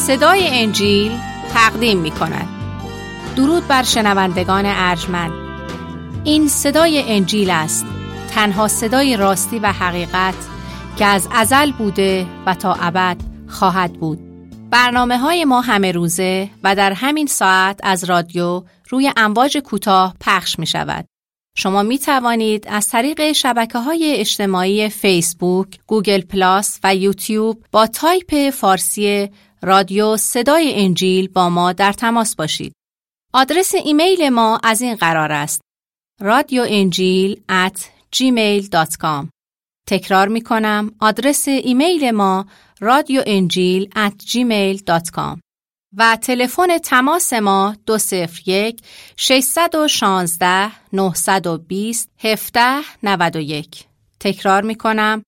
صدای انجیل تقدیم می کند. درود بر شنوندگان ارجمند. این صدای انجیل است، تنها صدای راستی و حقیقت که از ازل بوده و تا ابد خواهد بود. برنامه‌های ما همه روزه و در همین ساعت از رادیو روی امواج کوتاه پخش می شود. شما می توانید از طریق شبکه‌های اجتماعی فیسبوک، گوگل پلاس و یوتیوب با تایپ فارسی رادیو صدای انجیل با ما در تماس باشید. آدرس ایمیل ما از این قرار است: radioenjil@gmail.com. تکرار می کنم، آدرس ایمیل ما radioenjil@gmail.com و تلفن تماس ما 201-616-920-1791. تکرار می کنم،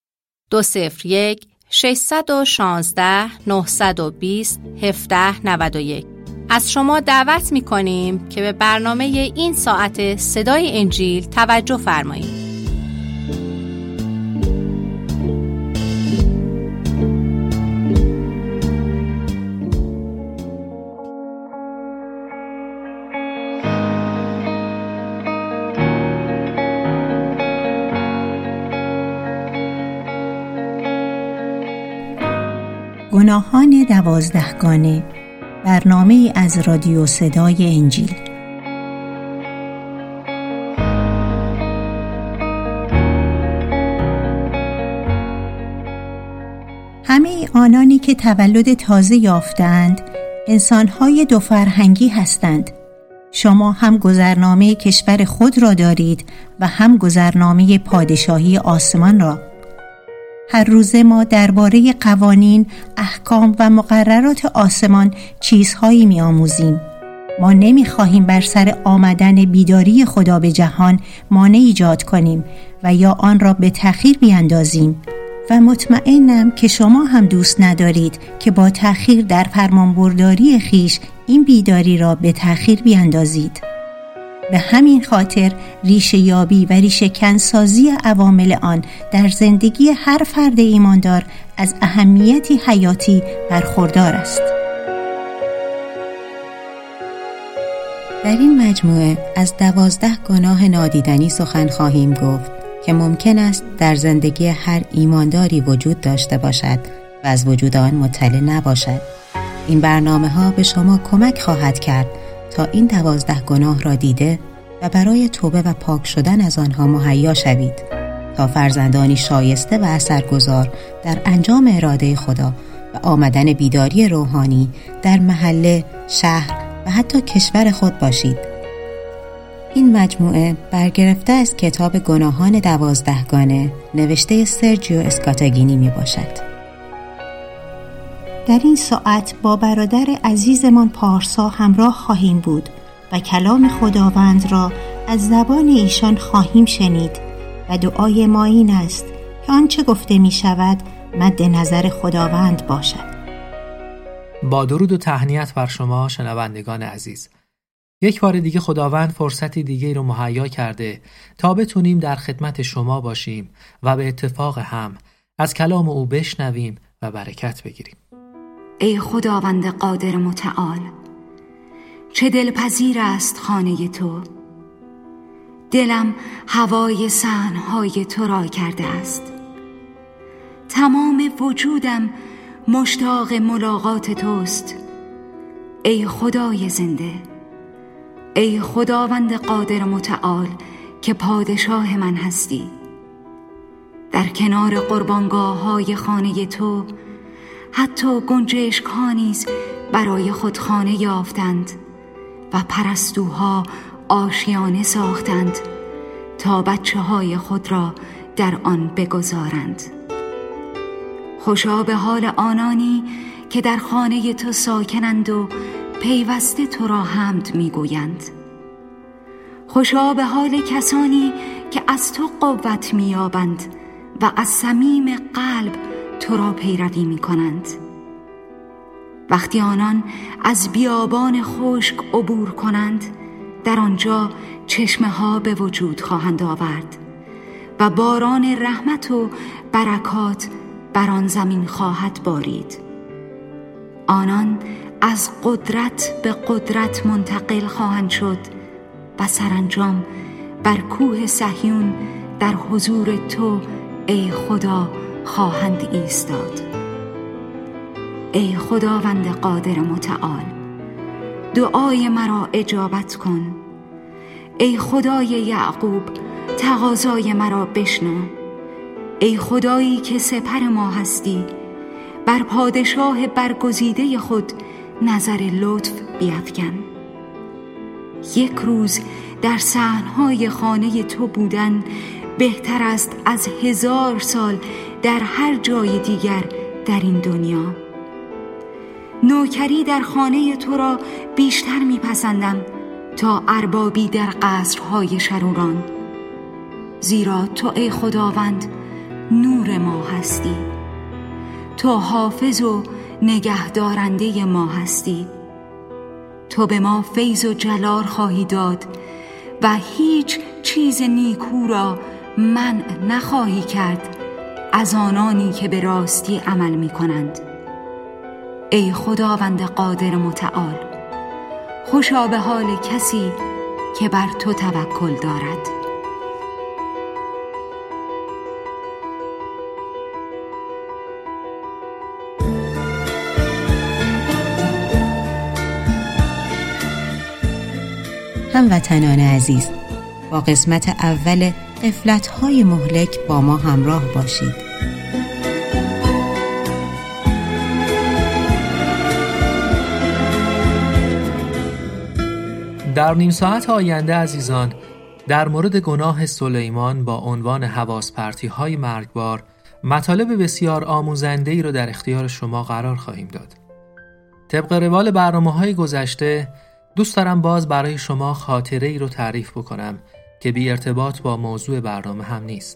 201-616-920-1791. از شما دعوت می کنیم که به برنامه این ساعت صدای انجیل توجه فرمایید. گناهان 12گانه، برنامه از رادیو صدای انجیل. همه آنانی که تولد تازه یافتند انسان‌های دو فرهنگی هستند. شما هم گذرنامه کشور خود را دارید و هم گذرنامه پادشاهی آسمان را. هر روز ما درباره قوانین، احکام و مقررات آسمان چیزهایی می‌آموزیم. ما نمی‌خواهیم بر سر آمدن بیداری خدا به جهان مانع ایجاد کنیم و یا آن را به تأخیر بیاندازیم و مطمئنم که شما هم دوست ندارید که با تأخیر در فرمانبرداری خویش این بیداری را به تأخیر بیاندازید. به همین خاطر ریشه یابی و ریشه کنسازی عوامل آن در زندگی هر فرد ایماندار از اهمیتی حیاتی برخوردار است. در این مجموعه از 12 گناه نادیدنی سخن خواهیم گفت که ممکن است در زندگی هر ایمانداری وجود داشته باشد و از وجود آن مطلع نباشد. این برنامه‌ها به شما کمک خواهد کرد تا این 12 گناه را دیده و برای توبه و پاک شدن از آنها مهیا شوید تا فرزندانی شایسته و اثرگذار در انجام اراده خدا و آمدن بیداری روحانی در محله، شهر و حتی کشور خود باشید. این مجموعه برگرفته از کتاب گناهان 12گانه نوشته سرجیو اسکاتاگینی می باشد. در این ساعت با برادر عزیزمان پارسا همراه خواهیم بود و کلام خداوند را از زبان ایشان خواهیم شنید و دعای ما این است که آنچه گفته می شود مد نظر خداوند باشد. با درود و تهنیت بر شما شنوندگان عزیز. یک بار دیگه خداوند فرصتی دیگه رو مهیا کرده تا بتونیم در خدمت شما باشیم و به اتفاق هم از کلام او بشنویم و برکت بگیریم. ای خداوند قادر متعال، چه دلپذیر است خانه تو. دلم هوای صحن‌های تو را کرده است. تمام وجودم مشتاق ملاقات توست. ای خدای زنده، ای خداوند قادر متعال که پادشاه من هستی. در کنار قربانگاه‌های خانه تو حتی گنجشک‌ها نیز برای خود خانه یافتند و پرستوها آشیانه ساختند تا بچه‌های خود را در آن بگذارند. خوشا به حال آنانی که در خانه تو ساکنند و پیوسته تو را حمد می‌گویند. خوشا به حال کسانی که از تو قوت می‌یابند و از صمیم قلب تو را پیروی می‌کنند. وقتی آنان از بیابان خشک عبور کنند، در آنجا چشمه‌ها به وجود خواهند آورد و باران رحمت و برکات بر آن زمین خواهد بارید. آنان از قدرت به قدرت منتقل خواهند شد و سرانجام بر کوه صهیون در حضور تو ای خدا خواهند ایستاد. ای خداوند قادر متعال، دعای مرا اجابت کن. ای خدای یعقوب، تقاضای مرا بشنو. ای خدایی که سپر ما هستی، بر پادشاه برگزیده خود نظر لطف بیفکن. یک روز در صحنهای خانه تو بودن بهتر است از 1000 سال در هر جای دیگر در این دنیا. نوکری در خانه تو را بیشتر میپسندم تا اربابی در قصرهای شروران، زیرا تو ای خداوند نور ما هستی. تو حافظ و نگهدارنده ما هستی. تو به ما فیض و جلال خواهی داد و هیچ چیز نیکو را منع نخواهی کرد از آنانی که به راستی عمل می کنند. ای خداوند قادر متعال، خوشا به حال کسی که بر تو توکل دارد. هموطنان عزیز، با قسمت اول غفلت‌های مهلک با ما همراه باشید. در نیم ساعت آینده عزیزان، در مورد گناه سلیمان با عنوان حواس پرتی‌های مرگبار مطالب بسیار آموزنده‌ای رو در اختیار شما قرار خواهیم داد. طبق روال برنامه‌های گذشته دوست دارم باز برای شما خاطره‌ای رو تعریف بکنم که بی ارتباط با موضوع برنامه هم نیست.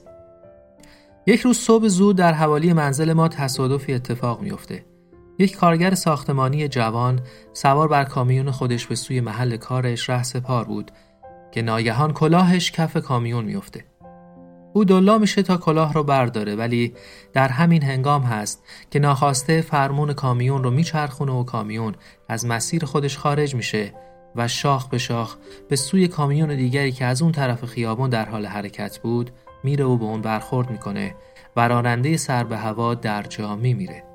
یک روز صبح زود در حوالی منزل ما تصادفی اتفاق میفته. یک کارگر ساختمانی جوان سوار بر کامیون خودش به سوی محل کارش رهسپار بود که ناگهان کلاهش کف کامیون میفته. او دلا میشه تا کلاه رو برداره، ولی در همین هنگام هست که ناخواسته فرمون کامیون رو میچرخونه و کامیون از مسیر خودش خارج میشه و شاخ به شاخ به سوی کامیون دیگری که از اون طرف خیابان در حال حرکت بود میره و به اون برخورد میکنه و راننده سر به هوا در جا میمیره.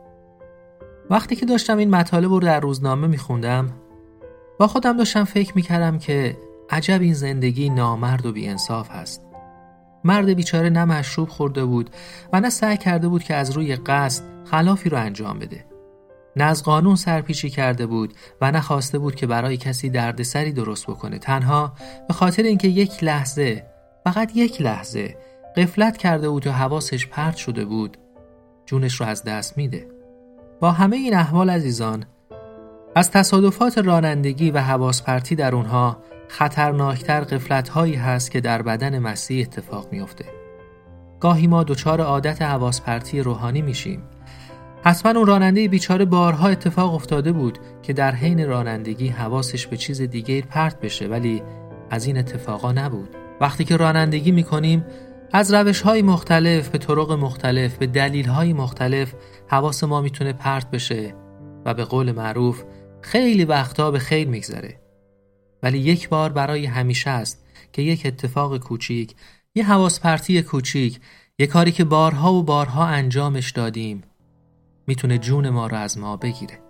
وقتی که داشتم این مطالب رو در روزنامه میخوندم با خودم داشتم فکر میکردم که عجب این زندگی نامرد و بی‌انصاف هست. مرد بیچاره نه مشروب خورده بود و نه سعی کرده بود که از روی قصد خلافی رو انجام بده. نه از قانون سرپیچی کرده بود و نه خواسته بود که برای کسی دردسری درست بکنه. تنها به خاطر اینکه یک لحظه، فقط یک لحظه غفلت کرده بود و حواسش پرت شده بود، جونش رو از دست میده. با همه این احوال عزیزان، از تصادفات رانندگی و حواس پرتی در اونها خطرناکتر غفلت‌هایی هست که در بدن مسیح اتفاق میفته. گاهی ما دچار عادت حواس پرتی روحانی میشیم. حتما اون راننده بیچاره بارها اتفاق افتاده بود که در حین رانندگی حواسش به چیز دیگه پرت بشه، ولی از این اتفاقا نبود. وقتی که رانندگی میکنیم از روش‌های مختلف به طرق مختلف به دلیل‌های مختلف حواس ما میتونه پرت بشه و به قول معروف خیلی وقتا به خیر میگذره. ولی یک بار برای همیشه است که یک اتفاق کوچیک، یه حواس پرتی کوچیک، یه کاری که بارها و بارها انجامش دادیم میتونه جون ما رو از ما بگیره.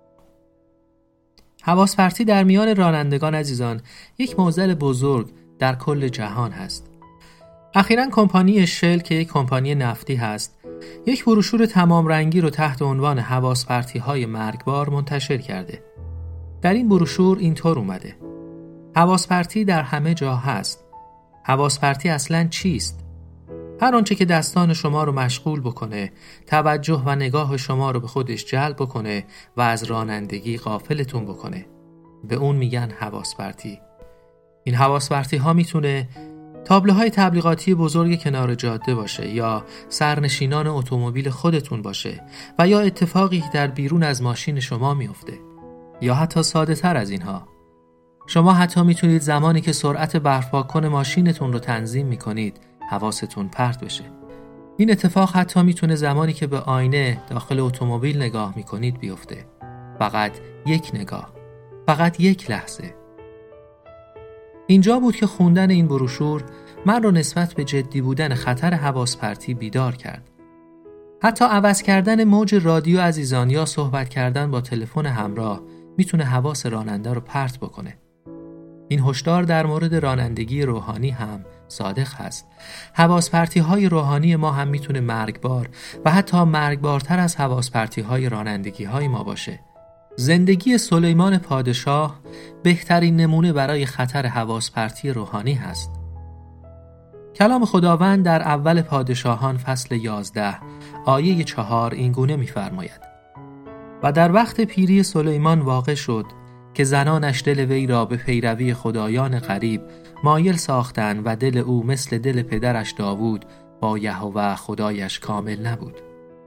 حواس پرتی در میان رانندگان عزیزان یک معضل بزرگ در کل جهان هست. اخیراً کمپانی شل که یک کمپانی نفتی هست، یک بروشور تمام رنگی رو تحت عنوان حواس پرتی‌های مرگبار منتشر کرده. در این بروشور اینطور اومده: حواس پرتی در همه جا هست. حواس پرتی اصلاً چیست؟ هر آنچه که دستان شما رو مشغول بکنه، توجه و نگاه شما رو به خودش جلب بکنه و از رانندگی غافلتون بکنه، به اون میگن حواس پرتی. این حواس پرتی ها میتونه تابلوهای تبلیغاتی بزرگ کنار جاده باشه، یا سرنشینان اتومبیل خودتون باشه، و یا اتفاقی در بیرون از ماشین شما میفته، یا حتی ساده تر از اینها. شما حتی میتونید زمانی که سرعت برف‌پاک‌کن ماشینتون رو تنظیم میکنید حواستون پرت بشه. این اتفاق حتی میتونه زمانی که به آینه داخل اتومبیل نگاه میکنید بیفته. فقط یک نگاه، فقط یک لحظه. اینجا بود که خوندن این بروشور من رو نسبت به جدی بودن خطر حواس پرتی بیدار کرد. حتی عوض کردن موج رادیو عزیزان یا صحبت کردن با تلفن همراه میتونه حواس راننده رو پرت بکنه. این هشدار در مورد رانندگی روحانی هم صادق هست. حواس پرتی های روحانی ما هم میتونه مرگبار و حتی مرگبارتر از حواس پرتی های رانندگی های ما باشه. زندگی سلیمان پادشاه بهترین نمونه برای خطر حواس پرتی روحانی هست. کلام خداوند در اول پادشاهان فصل 11 آیه 4 این گونه می‌فرماید: و در وقت پیری سلیمان واقع شد که زنانش دل وی را به پیروی خدایان غریب مایل ساختند و دل او مثل دل پدرش داوود با یهوه خدایش کامل نبود.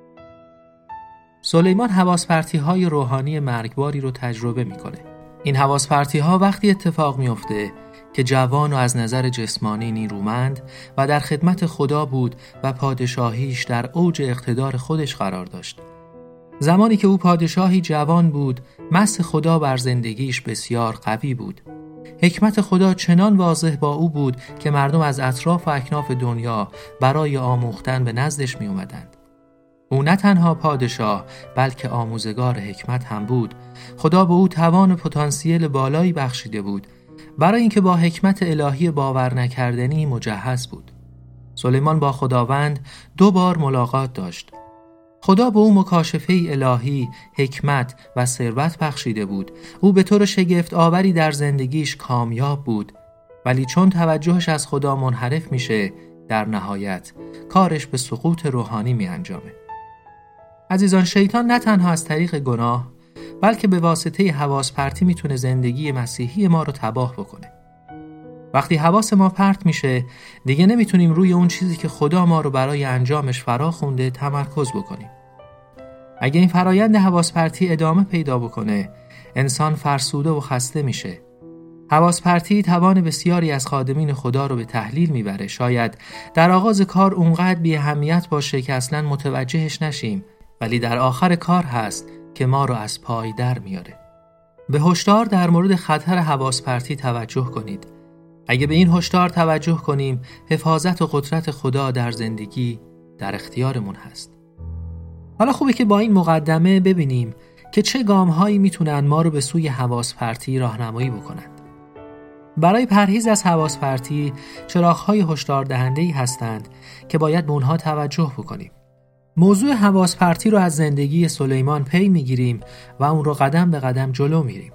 سلیمان حواس پرتی های روحانی مرگباری رو تجربه میکنه. این حواس پرتی ها وقتی اتفاق میفته که جوان و از نظر جسمانی نیرومند و در خدمت خدا بود و پادشاهیش در اوج اقتدار خودش قرار داشت. زمانی که او پادشاهی جوان بود، مس خدا بر زندگیش بسیار قوی بود. حکمت خدا چنان واضح با او بود که مردم از اطراف و اکناف دنیا برای آموختن به نزدش می اومدند. او نه تنها پادشاه بلکه آموزگار حکمت هم بود. خدا به او توان و پتانسیل بالایی بخشیده بود برای اینکه با حکمت الهی باور نکردنی مجهز بود. سلیمان با خداوند 2 بار ملاقات داشت. خدا به او مکاشفه الهی، حکمت و ثروت بخشیده بود. او به طور شگفت آوری در زندگیش کامیاب بود، ولی چون توجهش از خدا منحرف میشه، در نهایت کارش به سقوط روحانی می انجامه. عزیزان، شیطان نه تنها از طریق گناه بلکه به واسطه حواس پرتی میتونه زندگی مسیحی ما رو تباه بکنه. وقتی حواس ما پرت میشه، دیگه نمیتونیم روی اون چیزی که خدا ما رو برای انجامش فرا خونده تمرکز بکنیم. اگه این فرایند حواس پرتی ادامه پیدا بکنه، انسان فرسوده و خسته میشه. حواس پرتی توان بسیاری از خادمین خدا رو به تحلیل میبره. شاید در آغاز کار اونقدر بی اهمیت باشه که اصلاً متوجهش نشیم، ولی در آخر کار هست که ما رو از پای در میاره. به هشدار در مورد خطر حواس پرتی توجه کنید. اگه به این هشدار توجه کنیم، حفاظت و قدرت خدا در زندگی در اختیارمون هست. حالا خوبه که با این مقدمه ببینیم که چه گام‌هایی میتونن ما رو به سوی حواس پرتی راهنمایی بکنند. برای پرهیز از حواس پرتی چراغ‌های هشدار دهنده‌ای هستند که باید به اونها توجه بکنیم. موضوع حواس پرتی رو از زندگی سلیمان پی میگیریم و اون رو قدم به قدم جلو میریم.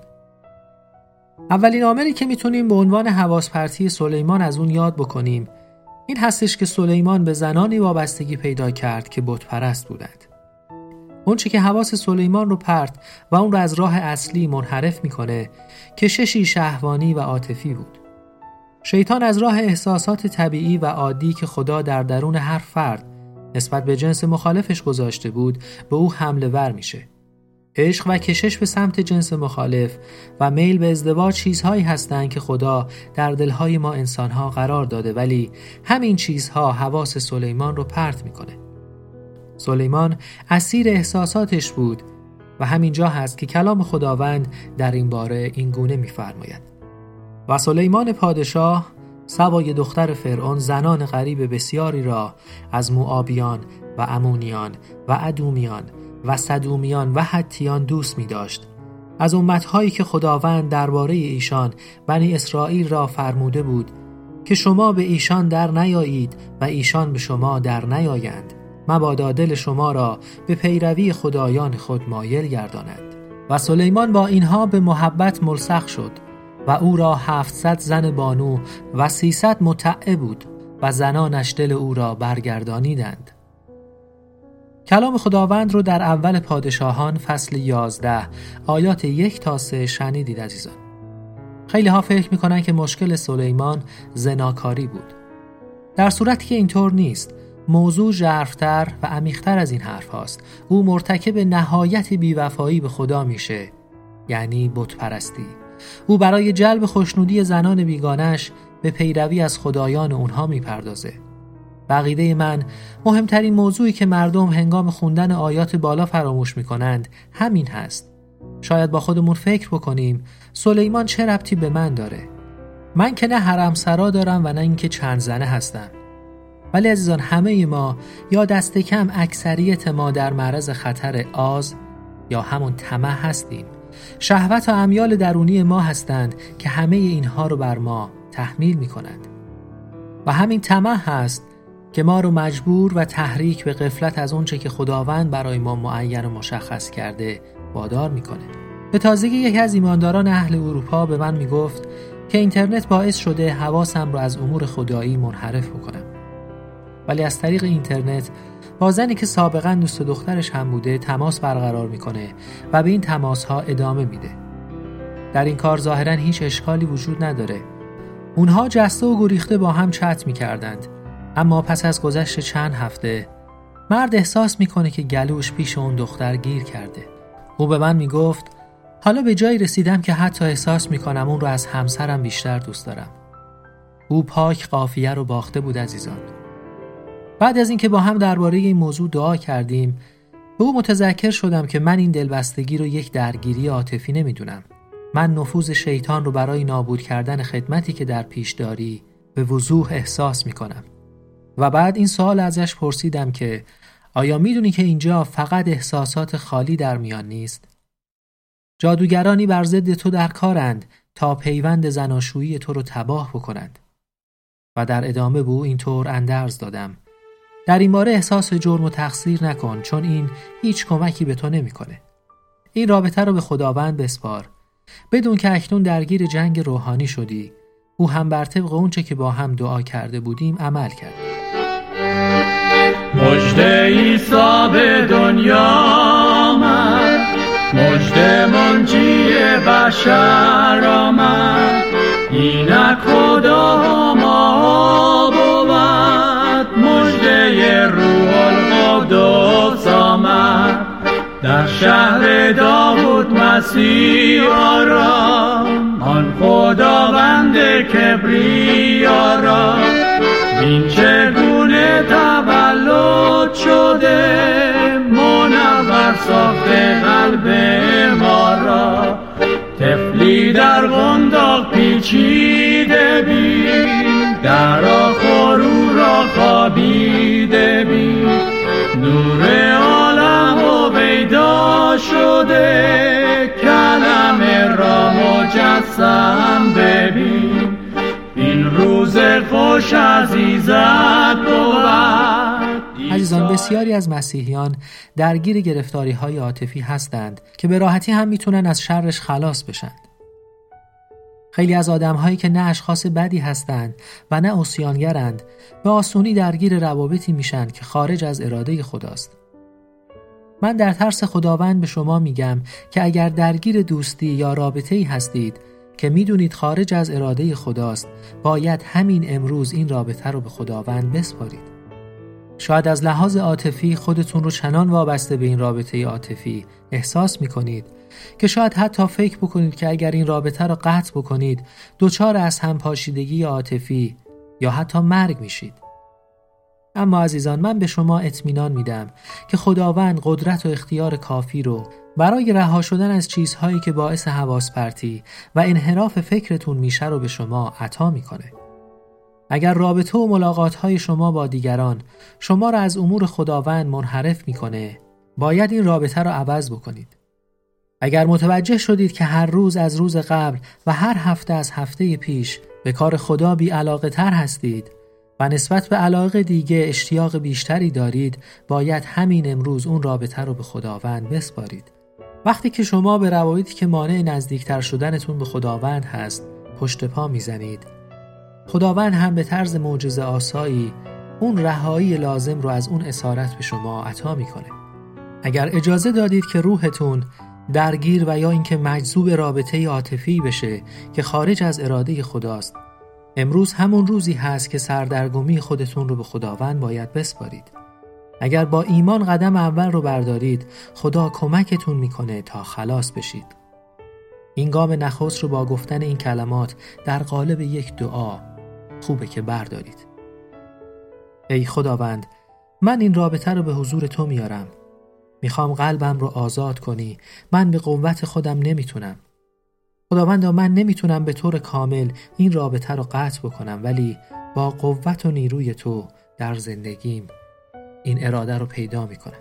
اولین عاملی که میتونیم به عنوان حواس پرتی سلیمان از اون یاد بکنیم این هستش که سلیمان به زنانی وابستگی پیدا کرد که بت پرست بودند. اون چی که حواس سلیمان رو پرت و اون رو از راه اصلی منحرف میکنه کششی شهوانی و عاطفی بود. شیطان از راه احساسات طبیعی و عادی که خدا در درون هر فرد نسبت به جنس مخالفش گذاشته بود به او حمله ور میشه. عشق و کشش به سمت جنس مخالف و میل به ازدواج چیزهایی هستند که خدا در دلهای ما انسانها قرار داده، ولی همین چیزها حواس سلیمان رو پرت میکنه. سلیمان اسیر احساساتش بود و همینجا هست که کلام خداوند در این باره این گونه میفرماید: و سلیمان پادشاه سوای دختر فرعون زنان غریب بسیاری را از موآبیان و امونیان و ادومیان و سدومیان و حتیان دوست می داشت، از امتهایی که خداوند درباره ایشان بنی اسرائیل را فرموده بود که شما به ایشان در نیایید و ایشان به شما در نیایند، مبادا دل شما را به پیروی خدایان خود مایل گردانند. و سلیمان با اینها به محبت ملصق شد و او را 700 زن بانو و 300 متعه بود و زنانش دل او را برگردانیدند. کلام خداوند رو در اول پادشاهان فصل 11 آیات 1 تا 3 شنیدید عزیزان. خیلی ها فکر میکنن که مشکل سلیمان زناکاری بود، در صورتی که اینطور نیست. موضوع ژرف‌تر و عمیق‌تر از این حرف هاست. او مرتکب نهایت بیوفایی به خدا میشه، یعنی بت پرستی. او برای جلب خوشنودی زنان بیگانش به پیروی از خدایان اونها میپردازه. عقیده من مهمترین موضوعی که مردم هنگام خوندن آیات بالا فراموش میکنند همین هست. شاید با خودمون فکر بکنیم سلیمان چه ربطی به من داره؟ من که نه حرمسرا دارم و نه اینکه چند زنه هستم. ولی عزیزان، همه ما یا دست کم اکثریت ما در معرض خطر آز یا همون طمع هستیم. شهوت و امیال درونی ما هستند که همه اینها رو بر ما تحمیل می کنند. و همین طمع هست که ما رو مجبور و تحریک به غفلت از اونچه که خداوند برای ما معین و مشخص کرده وادار میکنه. به تازگی یکی از ایمانداران اهل اروپا به من میگفت که اینترنت باعث شده حواسم رو از امور خدایی منحرف بکنم. ولی از طریق اینترنت با زنی که سابقا دوست دخترش هم بوده تماس برقرار میکنه و به این تماس ها ادامه میده. در این کار ظاهرا هیچ اشکالی وجود نداره. اونها جسته و گریخته با هم چت میکردند. اما پس از گذشت چند هفته مرد احساس میکنه که گلوش پیش اون دختر گیر کرده. او به من میگفت حالا به جایی رسیدم که حتی احساس میکنم اون رو از همسرم بیشتر دوست دارم. او پاک قافیه رو باخته بود عزیزان. بعد از اینکه با هم درباره این موضوع دعا کردیم، به او متذکر شدم که من این دلبستگی رو یک درگیری عاطفی نمیدونم. من نفوذ شیطان رو برای نابود کردن خدمتی که در پیش داری به وضوح احساس میکنم. و بعد این سوال ازش پرسیدم که آیا میدونی که اینجا فقط احساسات خالی در میان نیست؟ جادوگرانی بر ضد تو در کارند تا پیوند زناشویی تو رو تباه بکنند. و در ادامه به او اینطور اندرز دادم: در این باره احساس جرم و تقصیر نکن، چون این هیچ کمکی به تو نمیکنه. این رابطه رو به خداوند بسپار. بدون که اکنون درگیر جنگ روحانی شدی، او هم بر طبق اونچه که با هم دعا کرده بودیم عمل کرد. مژده عیسی به دنیا آمد، مژده منجی بشر آمد، اینک خدا ما بود، مژده روح القدس آمد، در شهر داوود مسیح آرام، آن خداوند کبریا را، بین چگونه تولد شده، منور ساخته قلب ما را، طفلی در قنداق پیچیده بین، در آخر او را خوابیده بین، نور عالم و پیدا شده، کلمه را مجسم ببین، این روز خوش عزیزت بود. عزیزان، بسیاری از مسیحیان درگیر گرفتاری‌های عاطفی هستند که به راحتی هم میتونن از شرش خلاص بشن. خیلی از آدم‌هایی که نه اشخاص بدی هستند و نه عصیانگرند، به آسونی درگیر روابطی میشن که خارج از اراده خداست. من در ترس خداوند به شما میگم که اگر درگیر دوستی یا رابطه‌ای هستید که میدونید خارج از اراده خداست، باید همین امروز این رابطه رو به خداوند بسپارید. شاید از لحاظ عاطفی خودتون رو چنان وابسته به این رابطه عاطفی احساس میکنید که شاید حتی فکر بکنید که اگر این رابطه رو قطع بکنید دچار از هم پاشیدگی عاطفی یا حتی مرگ میشید. اما عزیزان، من به شما اطمینان میدم که خداوند قدرت و اختیار کافی رو برای رها شدن از چیزهایی که باعث حواس پرتی و انحراف فکرتون میشه رو به شما عطا میکنه. اگر رابطه و ملاقات‌های شما با دیگران شما را از امور خداوند منحرف میکنه، باید این رابطه رو عوض بکنید. اگر متوجه شدید که هر روز از روز قبل و هر هفته از هفته پیش به کار خدا بی علاقه تر هستید و نسبت به علاقه دیگه اشتیاق بیشتری دارید، باید همین امروز اون رابطه رو به خداوند بسپارید. وقتی که شما به روابطی که مانع نزدیکتر شدنتون به خداوند هست پشت پا میزنید، خداوند هم به طرز معجزه آسایی اون رهایی لازم رو از اون اسارت به شما عطا میکنه. اگر اجازه دادید که روحتون درگیر و یا اینکه مجذوب رابطه عاطفی بشه که خارج از اراده خداست، امروز همون روزی هست که سردرگمی خودتون رو به خداوند باید بسپارید. اگر با ایمان قدم اول رو بردارید، خدا کمکتون میکنه تا خلاص بشید. این گام نخست رو با گفتن این کلمات در قالب یک دعا خوبه که بردارید. ای خداوند، من این رابطه رو به حضور تو میارم. میخوام قلبم رو آزاد کنی. من به قوت خودم نمیتونم. خداوندا من نمیتونم به طور کامل این رابطه رو قطع بکنم، ولی با قوت و نیروی تو در زندگیم این اراده رو پیدا میکنم.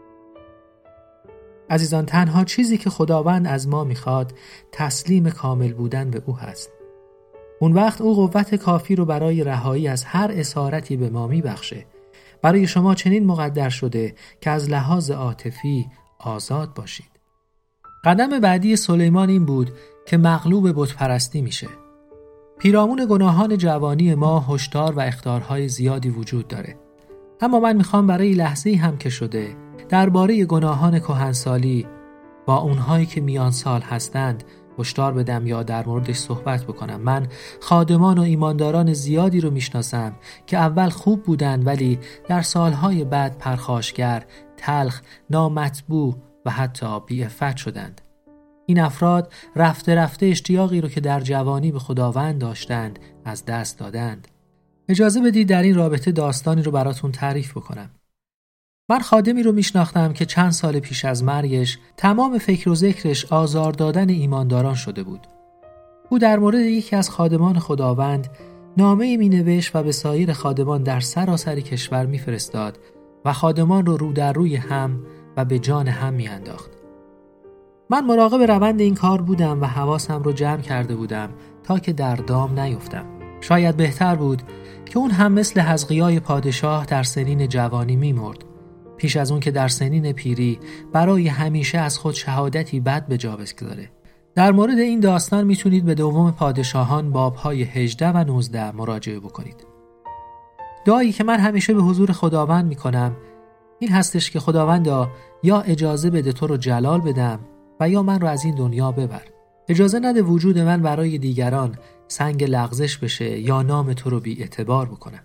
عزیزان، تنها چیزی که خداوند از ما میخواد تسلیم کامل بودن به او هست. اون وقت او قوت کافی رو برای رهایی از هر اسارتی به ما میبخشه. برای شما چنین مقدر شده که از لحاظ عاطفی آزاد باشید. قدم بعدی سلیمان این بود که مغلوب بتپرستی میشه. پیرامون گناهان جوانی ما هشدار و اخطارهای زیادی وجود داره. اما من میخوام برای لحظه‌ای هم که شده درباره گناهان کهنسالی با اونهایی که میان سال هستند هشدار بدم یا در موردش صحبت بکنم. من خادمان و ایمانداران زیادی رو میشناسم که اول خوب بودن ولی در سالهای بعد پرخاشگر، تلخ، نامطبوع و حتی بی‌عفت شدند. این افراد رفته رفته اشتیاقی رو که در جوانی به خداوند داشتند از دست دادند. اجازه بدید در این رابطه داستانی رو براتون تعریف بکنم. من خادمی رو میشناختم که چند سال پیش از مرگش تمام فکر و ذکرش آزار دادن ایمانداران شده بود. او در مورد یکی از خادمان خداوند نامه‌ای مینوشت و به سایر خادمان در سراسر کشور میفرستاد و خادمان رو در روی هم و به جان هم میانداخت. من مراقب روند این کار بودم و حواسم رو جمع کرده بودم تا که در دام نیفتم. شاید بهتر بود که اون هم مثل حزقیای پادشاه در سنین جوانی میمرد، پیش از اون که در سنین پیری برای همیشه از خود شهادتی بد به جا بگذاره. در مورد این داستان میتونید به دوم پادشاهان بابهای 18 و 19 مراجعه بکنید. دعایی که من همیشه به حضور خداوند میکنم این هستش که خداوندا یا اجازه بده تو رو جلال بدم و یا من رو از این دنیا ببر. اجازه نده وجود من برای دیگران سنگ لغزش بشه یا نام تو رو بی اعتبار بکنم.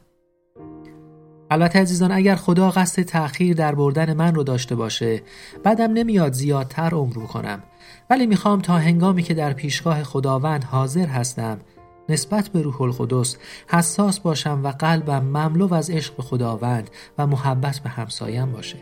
البته عزیزان، اگر خدا قصد تأخیر در بردن من رو داشته باشه بعدم نمیاد زیادتر عمر کنم، ولی میخوام تا هنگامی که در پیشگاه خداوند حاضر هستم نسبت به روح القدس حساس باشم و قلبم مملو از عشق به خداوند و محبت به همسایم باشه.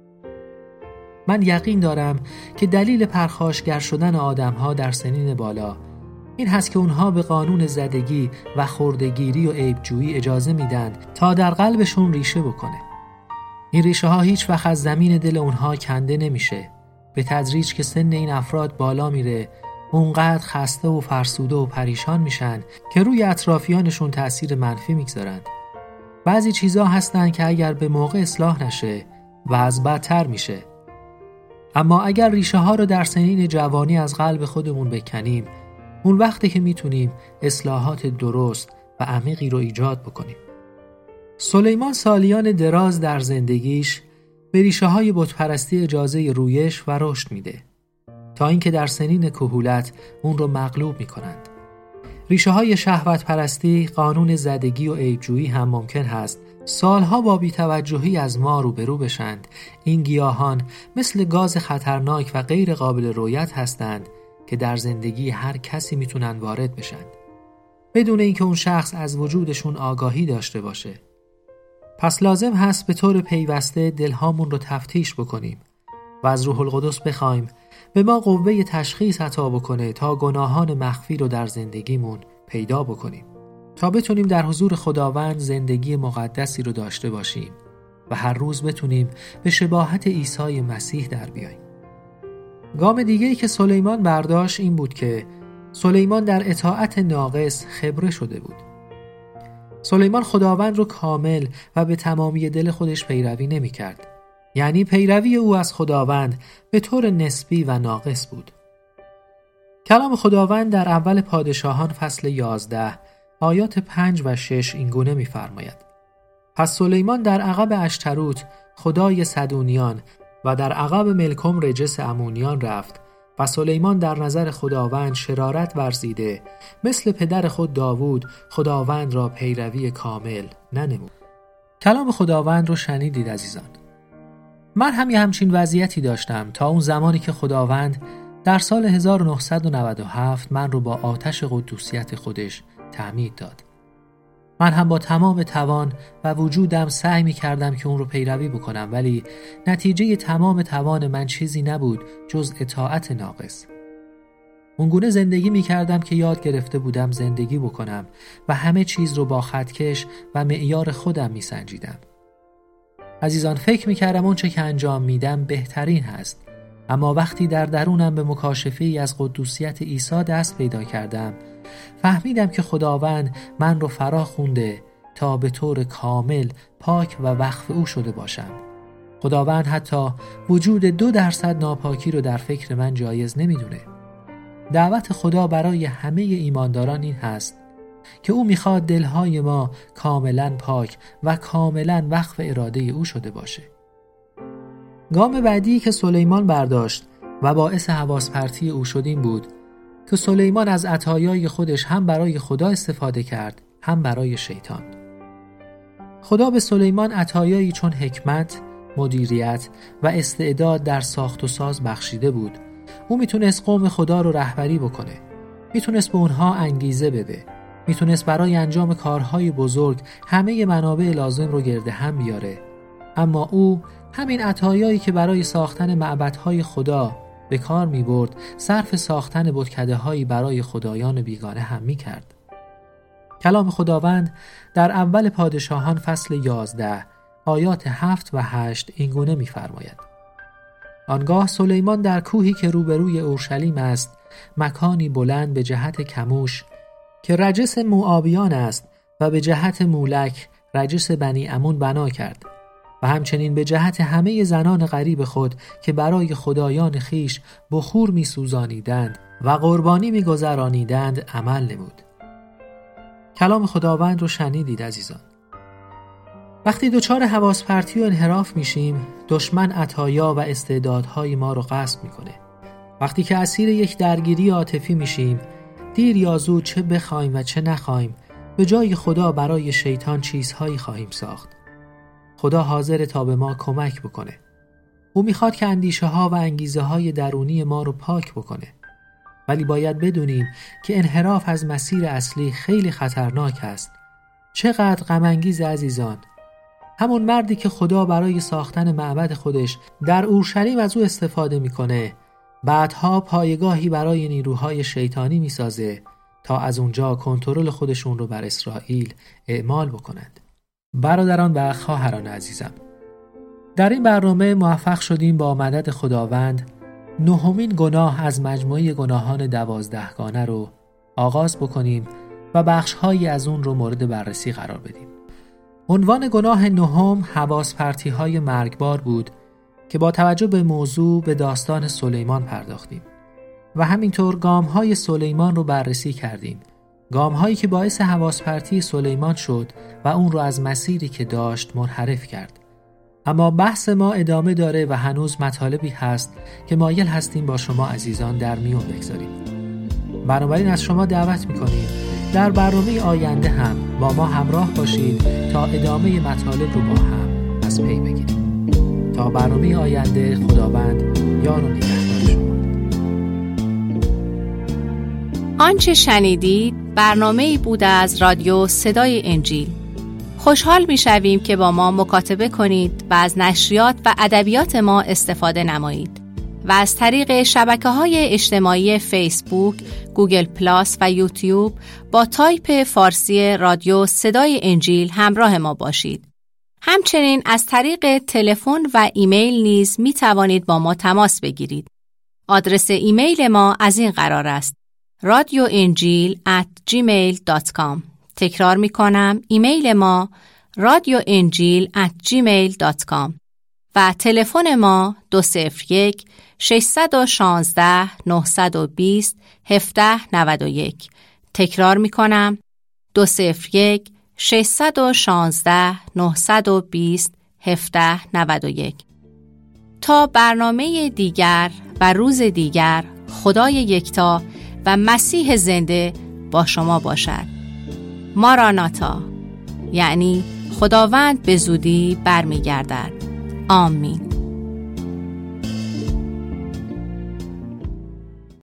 من یقین دارم که دلیل پرخاشگر شدن آدم‌ها در سنین بالا این هست که اونها به قانون زدگی و خردگیری و عیبجویی اجازه میدن تا در قلبشون ریشه بکنه. این ریشه ها هیچ وقت از زمین دل اونها کنده نمیشه. به تدریج که سن این افراد بالا میره اونقدر خسته و فرسوده و پریشان میشن که روی اطرافیانشون تأثیر منفی میگذارن. بعضی چیزا هستن که اگر به موقع اصلاح نشه وضع بدتر میشه. اما اگر ریشه ها رو در سنین جوانی از قلب خودمون بکنیم اون وقتی که میتونیم اصلاحات درست و عمیقی رو ایجاد بکنیم. سلیمان سالیان دراز در زندگیش به ریشه های بتپرستی اجازه رویش و رشد میده تا اینکه در سنین کهولت اون رو مغلوب میکنند. ریشه های شهوت پرستی، قانون زدگی و عیبجویی هم ممکن هست سالها با بی‌توجهی از ما روبرو بشند. این گیاهان مثل گاز خطرناک و غیر قابل رویت هستند که در زندگی هر کسی میتونن وارد بشن بدون اینکه اون شخص از وجودشون آگاهی داشته باشه. پس لازم هست به طور پیوسته دلهامون رو تفتیش بکنیم و از روح القدس بخوایم به ما قوه تشخیص عطا بکنه تا گناهان مخفی رو در زندگیمون پیدا بکنیم تا بتونیم در حضور خداوند زندگی مقدسی رو داشته باشیم و هر روز بتونیم به شباهت عیسی مسیح در بیاییم. گام دیگه‌ای که سلیمان برداشت این بود که سلیمان در اطاعت ناقص خبره شده بود. سلیمان خداوند رو کامل و به تمامی دل خودش پیروی نمی کرد. یعنی پیروی او از خداوند به طور نسبی و ناقص بود. کلام خداوند در اول پادشاهان فصل 11 آیات 5 و 6 این گونه می فرماید: پس سلیمان در عقب اشتروت خدای سدونیان و در عقب ملکم رجس امونیان رفت و سلیمان در نظر خداوند شرارت ورزیده مثل پدر خود داوود خداوند را پیروی کامل ننمود. کلام خداوند رو شنیدید عزیزان. من هم همچین وضعیتی داشتم تا اون زمانی که خداوند در سال 1997 من رو با آتش قدوسیت خودش تعمید داد. من هم با تمام توان و وجودم سعی می کردم که اون رو پیروی بکنم، ولی نتیجه تمام توان من چیزی نبود جز اطاعت ناقص. اونگونه زندگی می کردم که یاد گرفته بودم زندگی بکنم و همه چیز رو با خطکش و معیار خودم می سنجیدم. عزیزان، فکر می کردم اون چه که انجام میدم بهترین هست، اما وقتی در درونم به مکاشفه‌ای از قدوسیت عیسی دست پیدا کردم، فهمیدم که خداوند من رو فرا خونده تا به طور کامل پاک و وقف او شده باشم. خداوند حتی وجود 2% ناپاکی رو در فکر من جایز نمیدونه. دعوت خدا برای همه ایمانداران این هست که او میخواد دلهای ما کاملا پاک و کاملا وقف اراده او شده باشه. گام بعدی که سلیمان برداشت و باعث حواس پرتی او شد این بود که سلیمان از عطایای خودش هم برای خدا استفاده کرد هم برای شیطان. خدا به سلیمان عطایایی چون حکمت، مدیریت و استعداد در ساخت و ساز بخشیده بود. او میتونست قوم خدا رو رهبری بکنه، میتونست به اونها انگیزه بده، میتونست برای انجام کارهای بزرگ همه منابع لازم رو گرد هم بیاره. اما او همین عطایایی که برای ساختن معبدهای خدا به کار می برد صرف ساختن بتکده هایی برای خدایان بیگانه هم می کرد. کلام خداوند در اول پادشاهان فصل 11 آیات 7 و 8 اینگونه می فرماید: آنگاه سلیمان در کوهی که روبروی اورشلیم است، مکانی بلند به جهت کموش که رجس موآبیان است و به جهت مولک رجس بنی عمون بنا کرد و همچنین به جهت همه زنان غریب خود که برای خدایان خیش بخور می سوزانیدند و قربانی می گذرانیدند عمل نمود. کلام خداوند رو شنیدید عزیزان. وقتی دچار حواس پرتی و انحراف میشیم، دشمن عطایا و استعدادهای ما رو غصب میکنه. وقتی که اسیر یک درگیری عاطفی میشیم، دیر یا زود چه بخوایم و چه نخوایم، به جای خدا برای شیطان چیزهایی خواهیم ساخت. خدا حاضر تا به ما کمک بکنه. او میخواد که اندیشه ها و انگیزه های درونی ما رو پاک بکنه. ولی باید بدونیم که انحراف از مسیر اصلی خیلی خطرناک است. چقدر غم انگیز عزیزان. همون مردی که خدا برای ساختن معبد خودش در اورشلیم از او استفاده میکنه، بعدها پایگاهی برای نیروهای شیطانی میسازه تا از اونجا کنترل خودشون رو بر اسرائیل اعمال بکنند. برادران و خواهران عزیزم، در این برنامه موفق شدیم با مدد خداوند 9مین گناه از مجموعه گناهان 12گانه رو آغاز بکنیم و بخش‌هایی از اون رو مورد بررسی قرار بدیم. عنوان گناه 9 حواس پرتی‌های مرگبار بود که با توجه به موضوع به داستان سلیمان پرداختیم و همینطور گام‌های سلیمان رو بررسی کردیم، گام‌هایی که باعث حواس پرتی سلیمان شد و اون رو از مسیری که داشت منحرف کرد. اما بحث ما ادامه داره و هنوز مطالبی هست که مایل هستیم با شما عزیزان در میون بگذاریم. بنابراین از شما دعوت می‌کنیم در برنامه آینده هم با ما همراه باشید تا ادامه مطالب رو با هم از پی بگیریم. تا برنامه آینده، خداوند یار و نگهدار شما. آنچه شنیدید برنامه‌ای بود از رادیو صدای انجیل. خوشحال می‌شویم که با ما مکاتبه کنید و از نشریات و ادبیات ما استفاده نمایید و از طریق شبکه‌های اجتماعی فیسبوک، گوگل پلاس و یوتیوب با تایپ فارسی رادیو صدای انجیل همراه ما باشید. همچنین از طریق تلفن و ایمیل نیز می توانید با ما تماس بگیرید. آدرس ایمیل ما از این قرار است: radioenjil@gmail.com. تکرار می کنم، ایمیل ما radioenjil@gmail.com و تلفن ما 201 616 920 1791. تکرار می کنم، 201 616 920 1791. تا برنامه دیگر و روز دیگر، خدای یکتا و مسیح زنده با شما باشد. ماراناتا، یعنی خداوند به زودی برمیگردد. آمین.